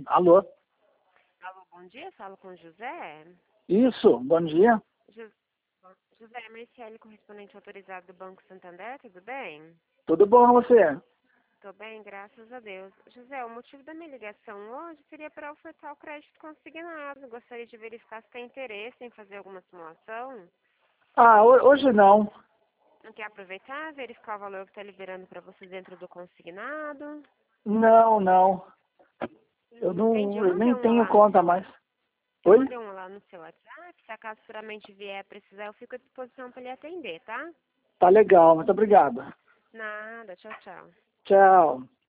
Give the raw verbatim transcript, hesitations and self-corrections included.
Alô? Alô, bom dia, falo com o José. Isso, bom dia. Ju- José, Marciele, correspondente autorizado do Banco Santander, tudo bem? Tudo bom você? Tô bem, graças a Deus. José, o motivo da minha ligação hoje seria para ofertar o crédito consignado. Gostaria de verificar se tem interesse em fazer alguma simulação. Ah, ho- hoje não. Não quer aproveitar, verificar o valor que está liberando para você dentro do consignado? Não, não. Eu Hum, entendi, não, eu eu mandei nem um tenho olá no conta seu mais. WhatsApp. Eu Oi? mandei um olá no seu WhatsApp. Se acaso futuramente vier precisar, eu fico à disposição para lhe atender, tá? Tá legal, muito obrigado. Nada, tchau, tchau. Tchau.